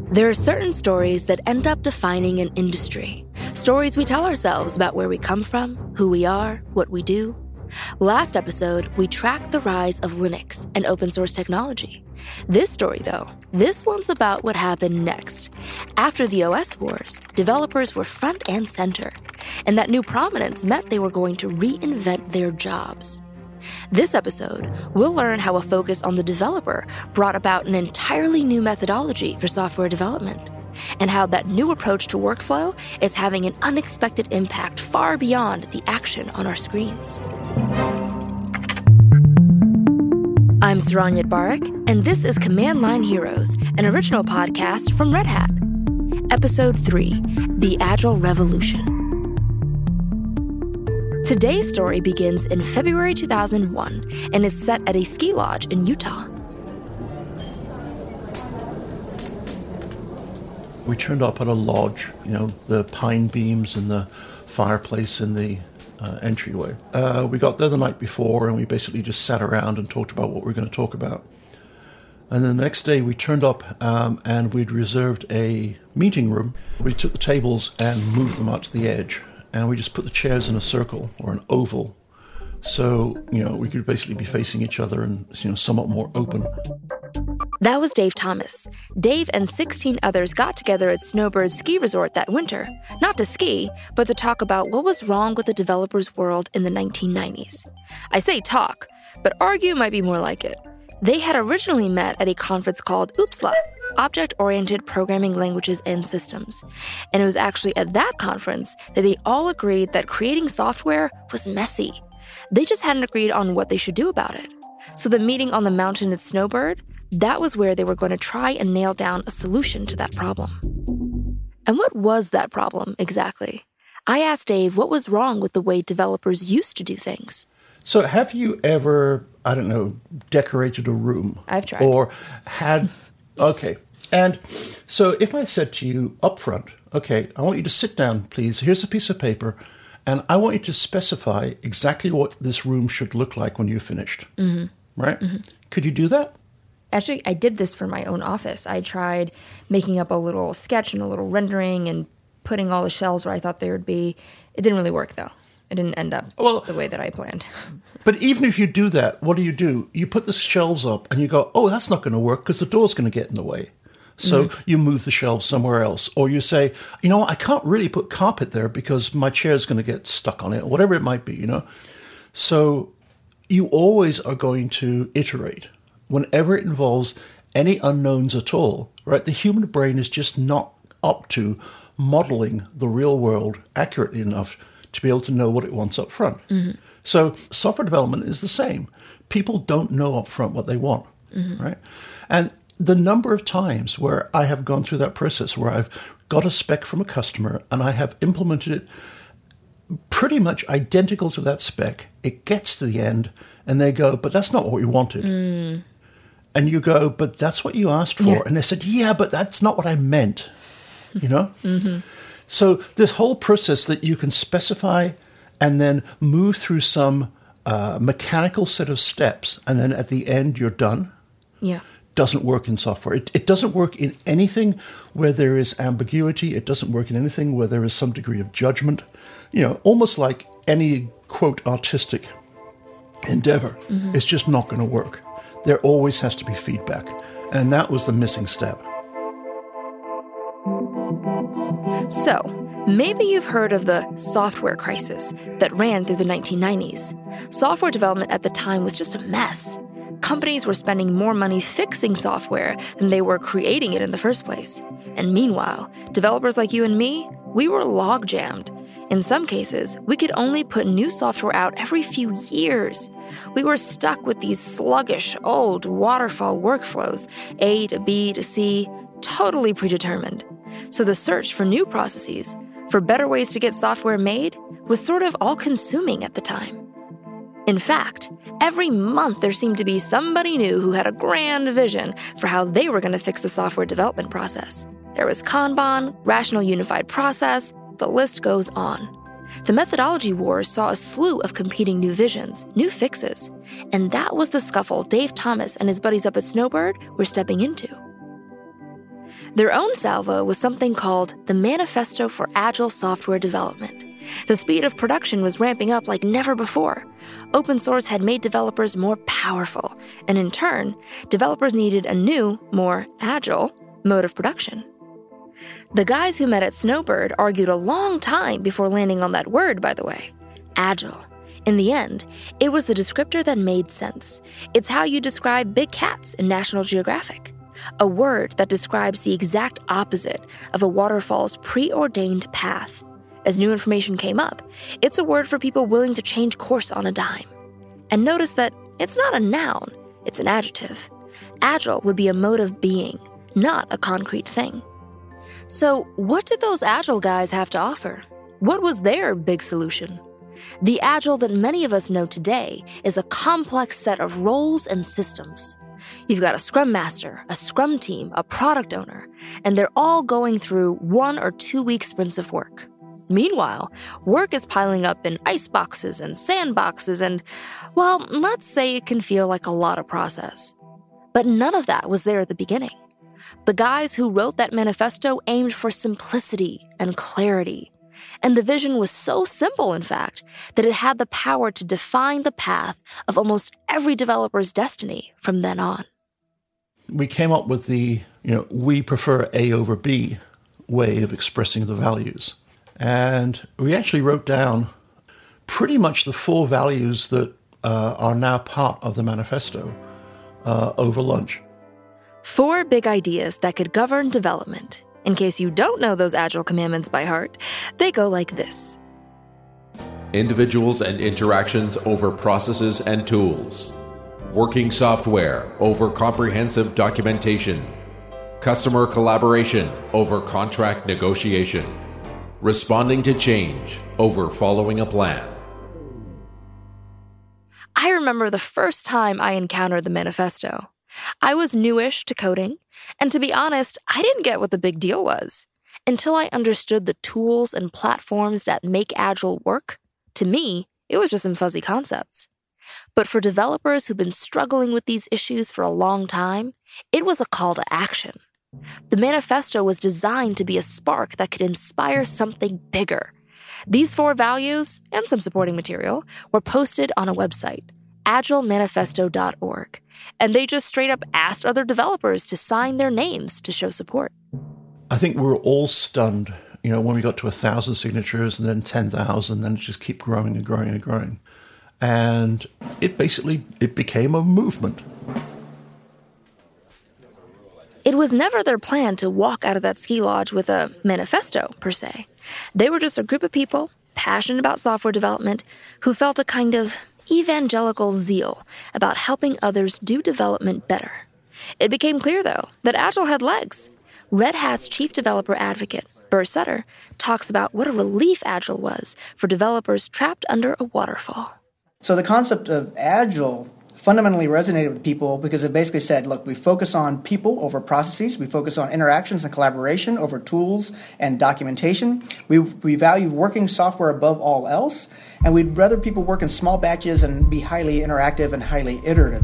There are certain stories that end up defining an industry. Stories we tell ourselves about where we come from, who we are, what we do. Last episode, we tracked the rise of Linux and open source technology. This story, though, this one's about what happened next. After the OS wars, developers were front and center, and that new prominence meant they were going to reinvent their jobs. This episode, we'll learn how a focus on the developer brought about an entirely new methodology for software development, and how that new approach to workflow is having an unexpected impact far beyond the action on our screens. I'm Saron Yitbarek, and this is Command Line Heroes, an original podcast from Red Hat. Episode 3, The Agile Revolution. Today's story begins in February 2001, and it's set at a ski lodge in Utah. We turned up at a lodge, the pine beams and the fireplace in the entryway. We got there the night before, and we basically just sat around and talked about what we were going to talk about. And then the next day we turned up and we'd reserved a meeting room. We took the tables and moved them out to the edge. And we just put the chairs in a circle or an oval. So, we could basically be facing each other and, somewhat more open. That was Dave Thomas. Dave and 16 others got together at Snowbird Ski Resort that winter, not to ski, but to talk about what was wrong with the developers' world in the 1990s. I say talk, but argue might be more like it. They had originally met at a conference called OOPSLA, Object-Oriented Programming Languages and Systems. And it was actually at that conference that they all agreed that creating software was messy. They just hadn't agreed on what they should do about it. So the meeting on the mountain at Snowbird, that was where they were going to try and nail down a solution to that problem. And what was that problem exactly? I asked Dave what was wrong with the way developers used to do things. So have you ever, decorated a room? I've tried. Or had... Okay. And so if I said to you up front, okay, I want you to sit down, please. Here's a piece of paper, and I want you to specify exactly what this room should look like when you're finished. Mm-hmm. Right? Mm-hmm. Could you do that? Actually, I did this for my own office. I tried making up a little sketch and a little rendering and putting all the shelves where I thought they would be. It didn't really work, though. It didn't end up the way that I planned. But even if you do that, what do? You put the shelves up and you go, oh, that's not going to work because the door's going to get in the way. So you move the shelves somewhere else. Or you say, I can't really put carpet there because my chair's going to get stuck on it, or whatever it might be, So you always are going to iterate. Whenever it involves any unknowns at all, right? The human brain is just not up to modeling the real world accurately enough to be able to know what it wants up front. Mm-hmm. So software development is the same. People don't know up front what they want, right? And the number of times where I have gone through that process where I've got a spec from a customer and I have implemented it pretty much identical to that spec, it gets to the end and they go, but that's not what we wanted. Mm. And you go, but that's what you asked for. Yeah. And they said, yeah, but that's not what I meant, Mm-hmm. So this whole process that you can specify and then move through some mechanical set of steps, and then at the end you're done, doesn't work in software. It doesn't work in anything where there is ambiguity. It doesn't work in anything where there is some degree of judgment. Almost like any, quote, artistic endeavor. Mm-hmm. It's just not going to work. There always has to be feedback. And that was the missing step. So, maybe you've heard of the software crisis that ran through the 1990s. Software development at the time was just a mess. Companies were spending more money fixing software than they were creating it in the first place. And meanwhile, developers like you and me, we were log-jammed. In some cases, we could only put new software out every few years. We were stuck with these sluggish, old waterfall workflows, A to B to C, totally predetermined. So the search for new processes, for better ways to get software made, was sort of all-consuming at the time. In fact, every month there seemed to be somebody new who had a grand vision for how they were going to fix the software development process. There was Kanban, Rational Unified Process, the list goes on. The methodology wars saw a slew of competing new visions, new fixes, and that was the scuffle Dave Thomas and his buddies up at Snowbird were stepping into. Their own salvo was something called the Manifesto for Agile Software Development. The speed of production was ramping up like never before. Open source had made developers more powerful, and in turn, developers needed a new, more agile mode of production. The guys who met at Snowbird argued a long time before landing on that word, by the way, agile. In the end, it was the descriptor that made sense. It's how you describe big cats in National Geographic. A word that describes the exact opposite of a waterfall's preordained path. As new information came up, it's a word for people willing to change course on a dime. And notice that it's not a noun, it's an adjective. Agile would be a mode of being, not a concrete thing. So what did those agile guys have to offer? What was their big solution? The agile that many of us know today is a complex set of roles and systems. You've got a scrum master, a scrum team, a product owner, and they're all going through 1 or 2 week sprints of work. Meanwhile, work is piling up in ice boxes and sandboxes and, well, let's say it can feel like a lot of process. But none of that was there at the beginning. The guys who wrote that manifesto aimed for simplicity and clarity. And the vision was so simple, in fact, that it had the power to define the path of almost every developer's destiny from then on. We came up with the, we prefer A over B way of expressing the values. And we actually wrote down pretty much the 4 values that are now part of the manifesto over lunch. 4 big ideas that could govern development. In case you don't know those Agile commandments by heart, they go like this. Individuals and interactions over processes and tools. Working software over comprehensive documentation. Customer collaboration over contract negotiation. Responding to change over following a plan. I remember the first time I encountered the manifesto. I was newish to coding, and to be honest, I didn't get what the big deal was. Until I understood the tools and platforms that make Agile work, to me, it was just some fuzzy concepts. But for developers who've been struggling with these issues for a long time, it was a call to action. The manifesto was designed to be a spark that could inspire something bigger. These 4 values, and some supporting material, were posted on a website, agilemanifesto.org, and they just straight up asked other developers to sign their names to show support. I think we were all stunned, when we got to 1,000 signatures and then 10,000, then it just keep growing and growing and growing. And it became a movement. It was never their plan to walk out of that ski lodge with a manifesto, per se. They were just a group of people, passionate about software development, who felt a kind of evangelical zeal about helping others do development better. It became clear, though, that Agile had legs. Red Hat's chief developer advocate, Burr Sutter, talks about what a relief Agile was for developers trapped under a waterfall. So the concept of Agile fundamentally resonated with people because it basically said, look, we focus on people over processes, we focus on interactions and collaboration over tools and documentation, we value working software above all else, and we'd rather people work in small batches and be highly interactive and highly iterative.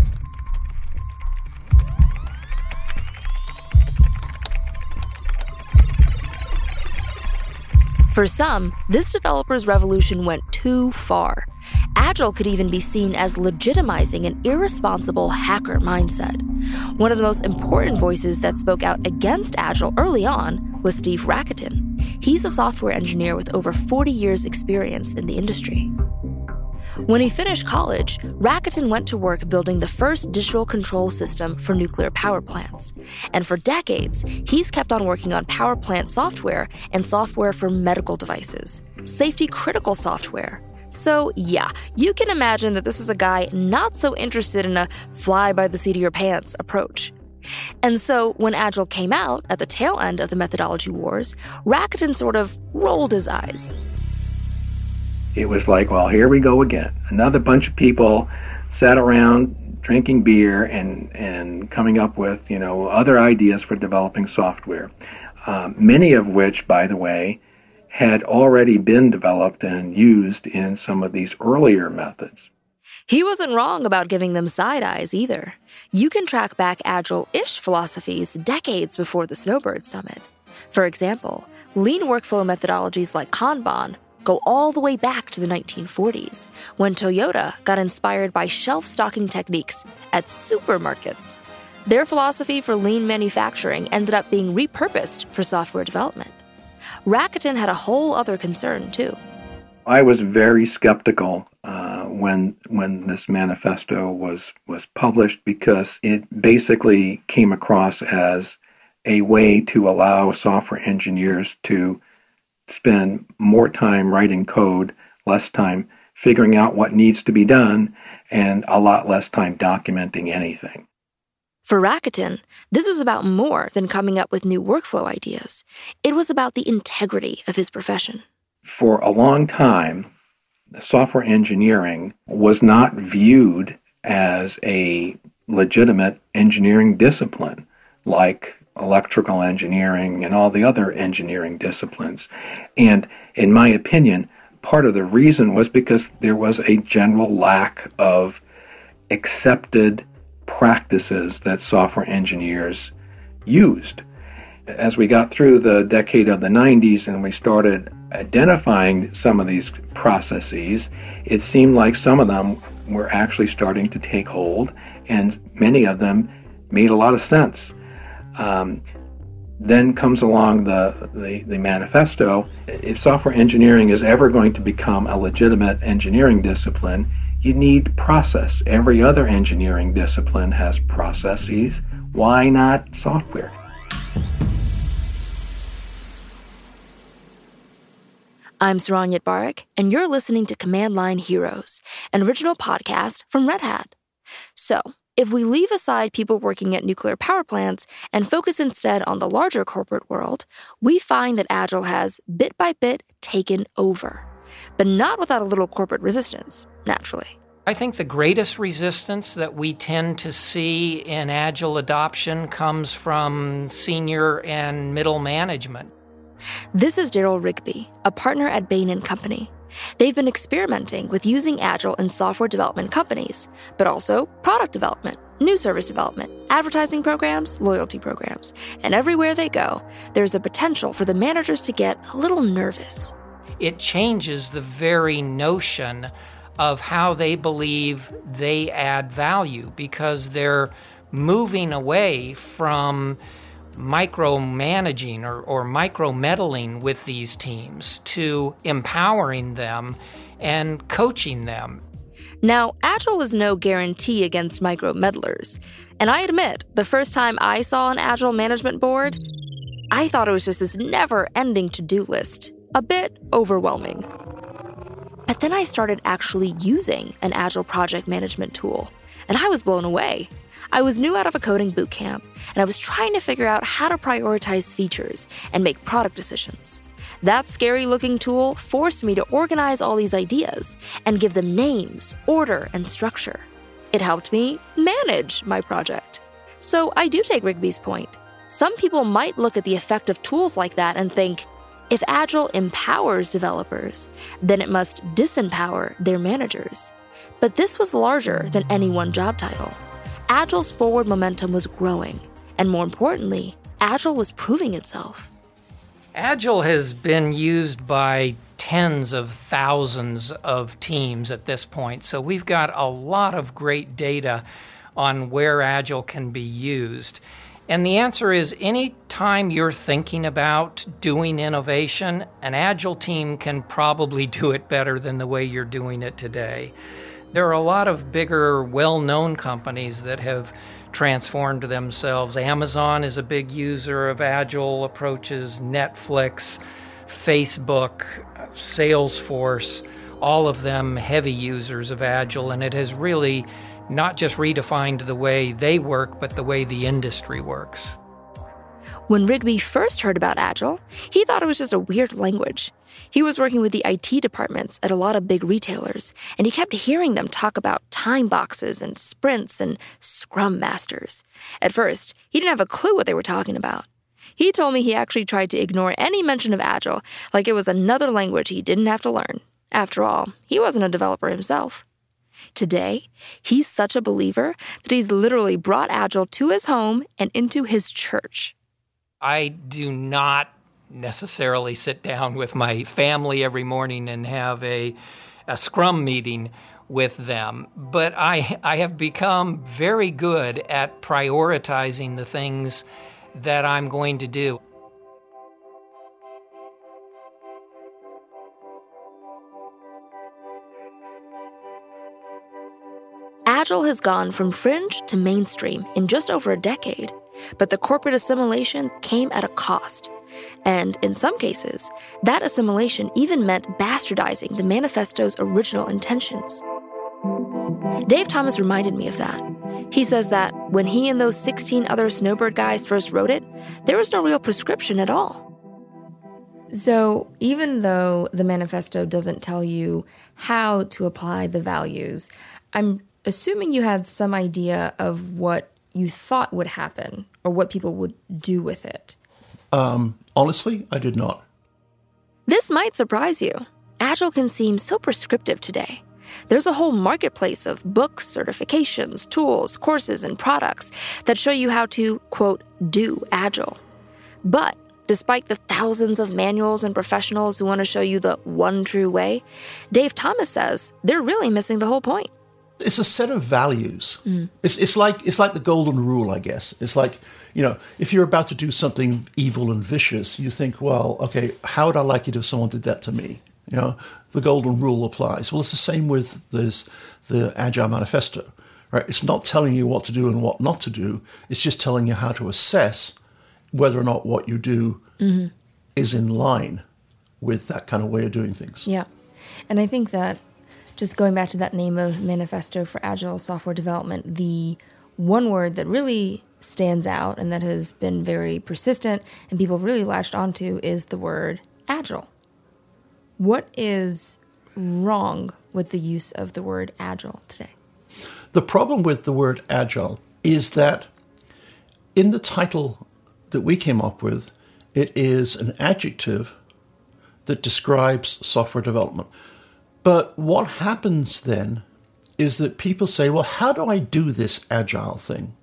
For some, this developer's revolution went too far. Agile could even be seen as legitimizing an irresponsible hacker mindset. One of the most important voices that spoke out against Agile early on was Steve Rakitin. He's a software engineer with over 40 years' experience in the industry. When he finished college, Rakitin went to work building the first digital control system for nuclear power plants. And for decades, he's kept on working on power plant software and software for medical devices, safety-critical software. So yeah, you can imagine that this is a guy not so interested in a fly-by-the-seat-of-your-pants approach. And so when Agile came out at the tail end of the methodology wars, Rakitin sort of rolled his eyes. It was like, well, here we go again. Another bunch of people sat around drinking beer and coming up with, other ideas for developing software. Many of which, by the way, had already been developed and used in some of these earlier methods. He wasn't wrong about giving them side eyes either. You can track back Agile-ish philosophies decades before the Snowbird Summit. For example, lean workflow methodologies like Kanban go all the way back to the 1940s, when Toyota got inspired by shelf-stocking techniques at supermarkets. Their philosophy for lean manufacturing ended up being repurposed for software development. Rakuten had a whole other concern, too. I was very skeptical when this manifesto was published, because it basically came across as a way to allow software engineers to spend more time writing code, less time figuring out what needs to be done, and a lot less time documenting anything. For Rakuten, this was about more than coming up with new workflow ideas. It was about the integrity of his profession. For a long time, software engineering was not viewed as a legitimate engineering discipline like electrical engineering and all the other engineering disciplines. And in my opinion, part of the reason was because there was a general lack of accepted practices that software engineers used. As we got through the decade of the 90s and we started identifying some of these processes, it seemed like some of them were actually starting to take hold, and many of them made a lot of sense. Then comes along the manifesto. If software engineering is ever going to become a legitimate engineering discipline, you need process. Every other engineering discipline has processes. Why not software? I'm Saranyat Barak, and you're listening to Command Line Heroes, an original podcast from Red Hat. So, if we leave aside people working at nuclear power plants and focus instead on the larger corporate world, we find that Agile has, bit by bit, taken over. But not without a little corporate resistance, naturally. I think the greatest resistance that we tend to see in Agile adoption comes from senior and middle management. This is Daryl Rigby, a partner at Bain & Company. They've been experimenting with using Agile in software development companies, but also product development, new service development, advertising programs, loyalty programs. And everywhere they go, there's a potential for the managers to get a little nervous. It changes the very notion of how they believe they add value, because they're moving away from micromanaging or micro-meddling with these teams to empowering them and coaching them. Now, Agile is no guarantee against micro-meddlers. And I admit, the first time I saw an Agile management board, I thought it was just this never-ending to-do list, a bit overwhelming. But then I started actually using an Agile project management tool, and I was blown away. I was new out of a coding boot camp, and I was trying to figure out how to prioritize features and make product decisions. That scary-looking tool forced me to organize all these ideas and give them names, order, and structure. It helped me manage my project. So I do take Rigby's point. Some people might look at the effect of tools like that and think, if Agile empowers developers, then it must disempower their managers. But this was larger than any one job title. Agile's forward momentum was growing, and more importantly, Agile was proving itself. Agile has been used by tens of thousands of teams at this point, so we've got a lot of great data on where Agile can be used. And the answer is, any time you're thinking about doing innovation, an Agile team can probably do it better than the way you're doing it today. There are a lot of bigger, well-known companies that have transformed themselves. Amazon is a big user of Agile approaches, Netflix, Facebook, Salesforce, all of them heavy users of Agile, and it has really not just redefined the way they work, but the way the industry works. When Rigby first heard about Agile, he thought it was just a weird language. He was working with the IT departments at a lot of big retailers, and he kept hearing them talk about time boxes and sprints and scrum masters. At first, he didn't have a clue what they were talking about. He told me he actually tried to ignore any mention of Agile, like it was another language he didn't have to learn. After all, he wasn't a developer himself. Today, he's such a believer that he's literally brought Agile to his home and into his church. I do not necessarily sit down with my family every morning and have a Scrum meeting with them, but I have become very good at prioritizing the things that I'm going to do. Agile has gone from fringe to mainstream in just over a decade, but the corporate assimilation came at a cost. And in some cases, that assimilation even meant bastardizing the manifesto's original intentions. Dave Thomas reminded me of that. He says that when he and those 16 other Snowbird guys first wrote it, there was no real prescription at all. So even though the manifesto doesn't tell you how to apply the values, I'm assuming you had some idea of what you thought would happen or what people would do with it. Honestly, I did not. This might surprise you. Agile can seem so prescriptive today. There's a whole marketplace of books, certifications, tools, courses, and products that show you how to, quote, do Agile. But despite the thousands of manuals and professionals who want to show you the one true way, Dave Thomas says they're really missing the whole point. It's a set of values. It's like the golden rule, I guess. It's like, if you're about to do something evil and vicious, you think, well, okay, how would I like it if someone did that to me? The golden rule applies. Well, it's the same with the Agile Manifesto, right? It's not telling you what to do and what not to do. It's just telling you how to assess whether or not what you do is in line with that kind of way of doing things. Yeah. And I think that just going back to that name of Manifesto for Agile Software Development, the one word that really stands out and that has been very persistent and people really latched onto is the word Agile. What is wrong with the use of the word Agile today? The problem with the word Agile is that in the title that we came up with, it is an adjective that describes software development. But what happens then is that people say, well, how do I do this Agile thing?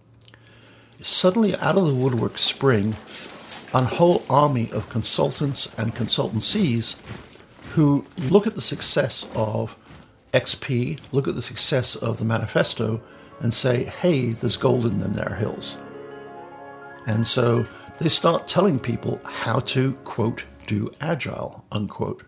Suddenly out of the woodwork spring a whole army of consultants and consultancies who look at the success of XP, look at the success of the manifesto, and say, hey, there's gold in them there hills. And so they start telling people how to, quote, do Agile, unquote.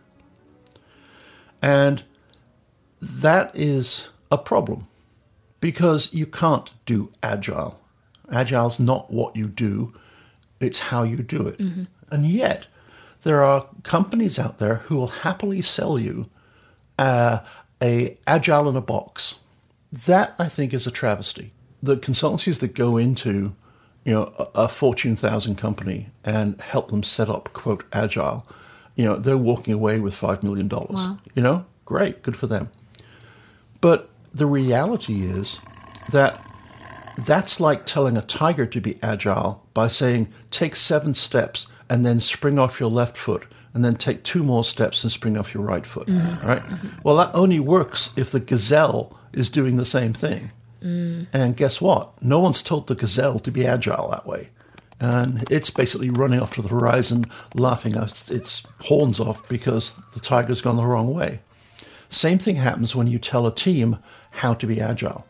And that is a problem because you can't do Agile. Agile's not what you do, it's how you do it. And yet, there are companies out there who will happily sell you a Agile in a box. That, I think, is a travesty. The consultancies that go into a Fortune 1000 company and help them set up, quote, Agile, they're walking away with $5 million. Wow. Great, good for them. But the reality is that that's like telling a tiger to be agile by saying, take 7 steps and then spring off your left foot, and then take 2 more steps and spring off your right foot. Right? Well, that only works if the gazelle is doing the same thing. And guess what? No one's told the gazelle to be agile that way. And it's basically running off to the horizon, laughing its horns off because the tiger's gone the wrong way. Same thing happens when you tell a team how to be agile.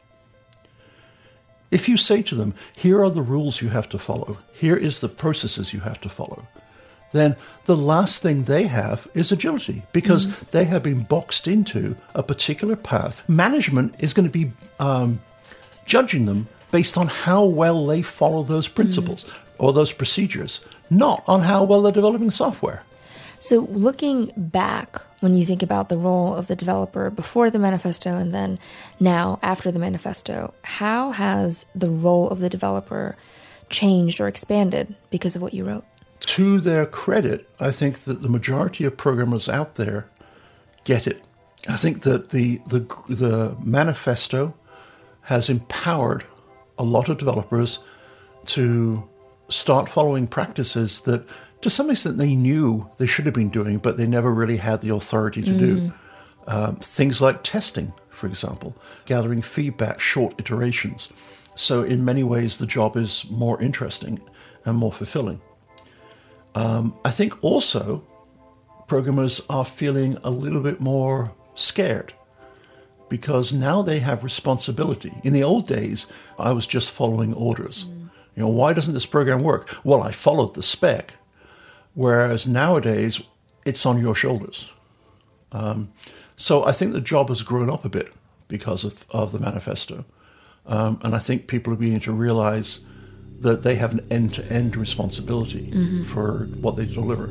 If you say to them, here are the rules you have to follow, here is the processes you have to follow, then the last thing they have is agility because they have been boxed into a particular path. Management is going to be judging them based on how well they follow those principles or those procedures, not on how well they're developing software. So looking back, when you think about the role of the developer before the manifesto and then now after the manifesto, how has the role of the developer changed or expanded because of what you wrote? To their credit, I think that the majority of programmers out there get it. I think that the manifesto has empowered a lot of developers to start following practices that to some extent they knew they should have been doing, but they never really had the authority to do. Things like testing, for example, gathering feedback, short iterations. So in many ways, the job is more interesting and more fulfilling. I think also programmers are feeling a little bit more scared because now they have responsibility. In the old days, I was just following orders. Why doesn't this program work? Well, I followed the spec. Whereas nowadays, it's on your shoulders. So I think the job has grown up a bit because of the manifesto. And I think people are beginning to realize that they have an end-to-end responsibility for what they deliver.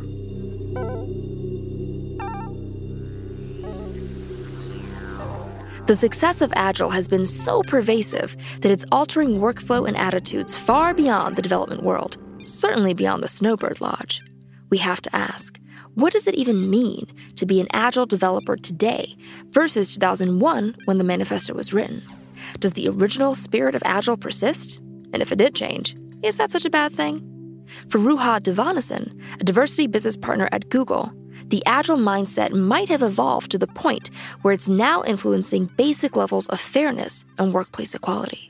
The success of Agile has been so pervasive that it's altering workflow and attitudes far beyond the development world, certainly beyond the Snowbird Lodge. We have to ask, what does it even mean to be an Agile developer today versus 2001 when the manifesto was written? Does the original spirit of Agile persist? And if it did change, is that such a bad thing? For Ruha Devanathan, a diversity business partner at Google, the Agile mindset might have evolved to the point where it's now influencing basic levels of fairness and workplace equality.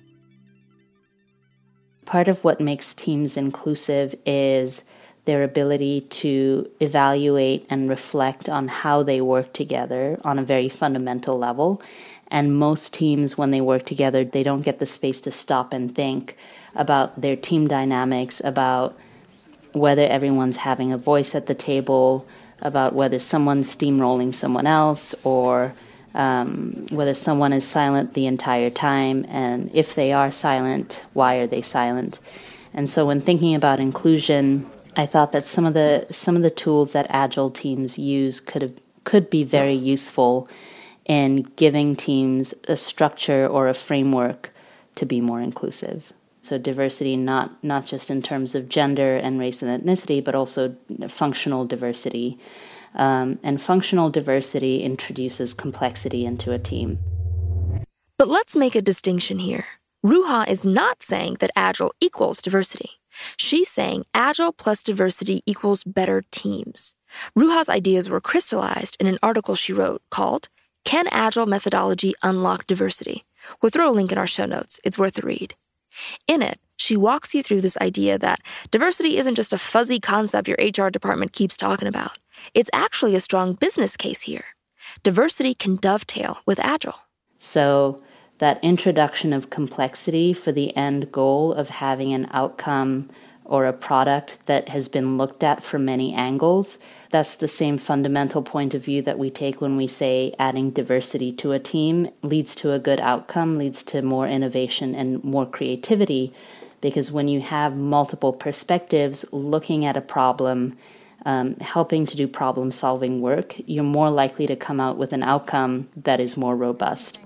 Part of what makes teams inclusive is their ability to evaluate and reflect on how they work together on a very fundamental level. And most teams, when they work together, they don't get the space to stop and think about their team dynamics, about whether everyone's having a voice at the table, about whether someone's steamrolling someone else, or whether someone is silent the entire time, and if they are silent, why are they silent? And so when thinking about inclusion, I thought that some of the tools that Agile teams use could be very useful in giving teams a structure or a framework to be more inclusive. So diversity, not just in terms of gender and race and ethnicity, but also functional diversity. And functional diversity introduces complexity into a team. But let's make a distinction here. Ruha is not saying that Agile equals diversity. She's saying Agile plus diversity equals better teams. Ruha's ideas were crystallized in an article she wrote called Can Agile Methodology Unlock Diversity? We'll throw a link in our show notes. It's worth a read. In it, she walks you through this idea that diversity isn't just a fuzzy concept your HR department keeps talking about. It's actually a strong business case here. Diversity can dovetail with Agile. So that introduction of complexity for the end goal of having an outcome or a product that has been looked at from many angles, that's the same fundamental point of view that we take when we say adding diversity to a team leads to a good outcome, leads to more innovation and more creativity, because when you have multiple perspectives looking at a problem, helping to do problem-solving work, you're more likely to come out with an outcome that is more robust.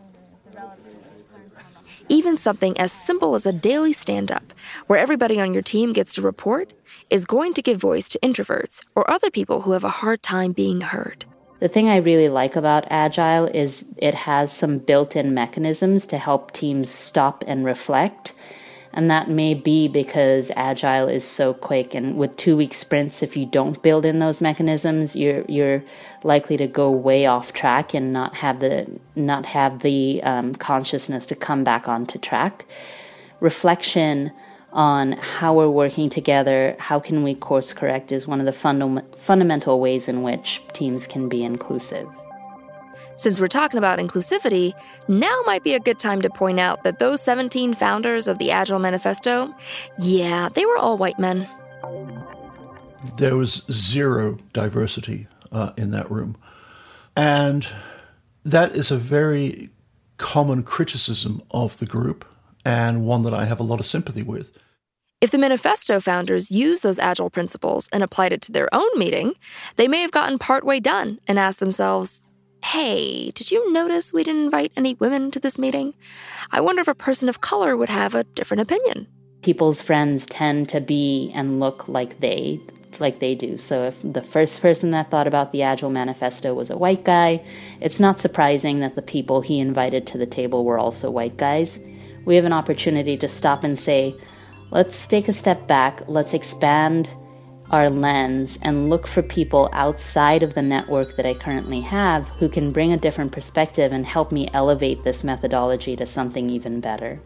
Even something as simple as a daily stand-up, where everybody on your team gets to report, is going to give voice to introverts or other people who have a hard time being heard. The thing I really like about Agile is it has some built-in mechanisms to help teams stop and reflect. And that may be because Agile is so quick, and with 2-week sprints, if you don't build in those mechanisms, you're likely to go way off track and not have the consciousness to come back onto track. Reflection on how we're working together, how can we course correct, is one of the fundamental ways in which teams can be inclusive. Since we're talking about inclusivity, now might be a good time to point out that those 17 founders of the Agile Manifesto, yeah, they were all white men. There was zero diversity in that room. And that is a very common criticism of the group, and one that I have a lot of sympathy with. If the Manifesto founders used those Agile principles and applied it to their own meeting, they may have gotten partway done and asked themselves, hey, did you notice we didn't invite any women to this meeting? I wonder if a person of color would have a different opinion. People's friends tend to be and look like they do. So if the first person that thought about the Agile Manifesto was a white guy, it's not surprising that the people he invited to the table were also white guys. We have an opportunity to stop and say, let's take a step back, let's expand our lens and look for people outside of the network that I currently have who can bring a different perspective and help me elevate this methodology to something even better.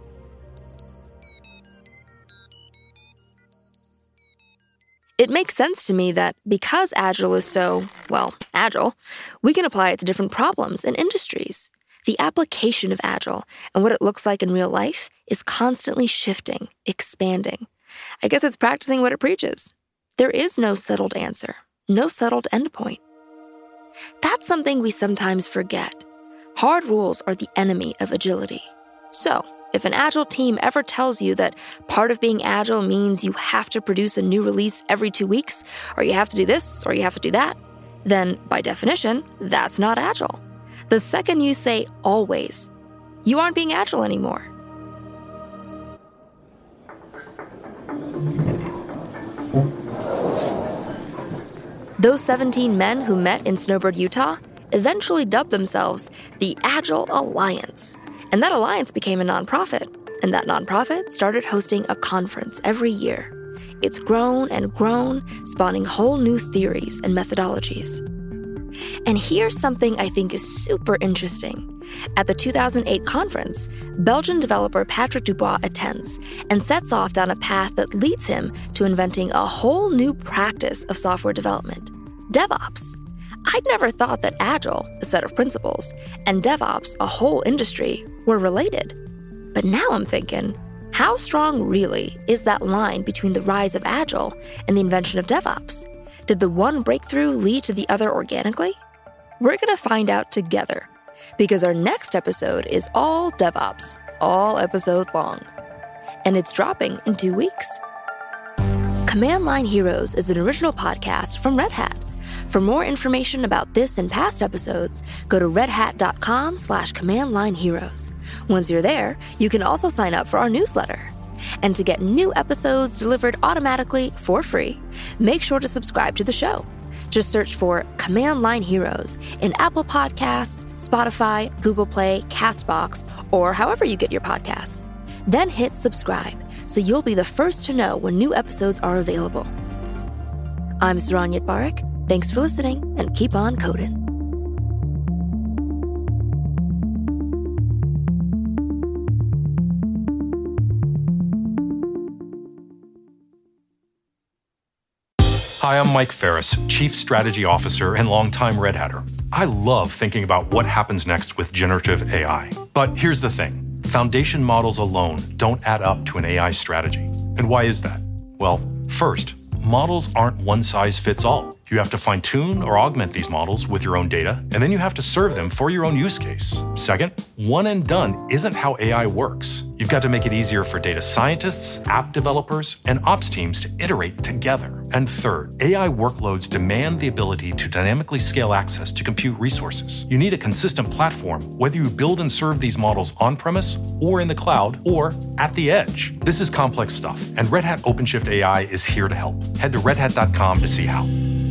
It makes sense to me that because Agile is so, agile, we can apply it to different problems and industries. The application of Agile and what it looks like in real life is constantly shifting, expanding. I guess it's practicing what it preaches. There is no settled answer, no settled endpoint. That's something we sometimes forget. Hard rules are the enemy of agility. So, if an Agile team ever tells you that part of being Agile means you have to produce a new release every 2 weeks, or you have to do this, or you have to do that, then by definition, that's not Agile. The second you say always, you aren't being Agile anymore. Those 17 men who met in Snowbird, Utah, eventually dubbed themselves the Agile Alliance. And that alliance became a nonprofit, and that nonprofit started hosting a conference every year. It's grown and grown, spawning whole new theories and methodologies. And here's something I think is super interesting. At the 2008 conference, Belgian developer Patrick Dubois attends and sets off down a path that leads him to inventing a whole new practice of software development, DevOps. I'd never thought that Agile, a set of principles, and DevOps, a whole industry, were related. But now I'm thinking, how strong really is that line between the rise of Agile and the invention of DevOps? Did the one breakthrough lead to the other organically? We're going to find out together, because our next episode is all DevOps, all episode long. And it's dropping in 2 weeks. Command Line Heroes is an original podcast from Red Hat. For more information about this and past episodes, go to redhat.com/commandlineheroes. Once you're there, you can also sign up for our newsletter. And to get new episodes delivered automatically for free, make sure to subscribe to the show. Just search for Command Line Heroes in Apple Podcasts, Spotify, Google Play, CastBox, or however you get your podcasts. Then hit subscribe so you'll be the first to know when new episodes are available. I'm Saron Yitbarek. Thanks for listening, and keep on coding. Hi, I'm Mike Ferris, Chief Strategy Officer and longtime Red Hatter. I love thinking about what happens next with generative AI. But here's the thing. Foundation models alone don't add up to an AI strategy. And why is that? Well, first, models aren't one size fits all. You have to fine-tune or augment these models with your own data, and then you have to serve them for your own use case. Second, one and done isn't how AI works. You've got to make it easier for data scientists, app developers, and ops teams to iterate together. And third, AI workloads demand the ability to dynamically scale access to compute resources. You need a consistent platform, whether you build and serve these models on-premise, or in the cloud, or at the edge. This is complex stuff, and Red Hat OpenShift AI is here to help. Head to redhat.com to see how.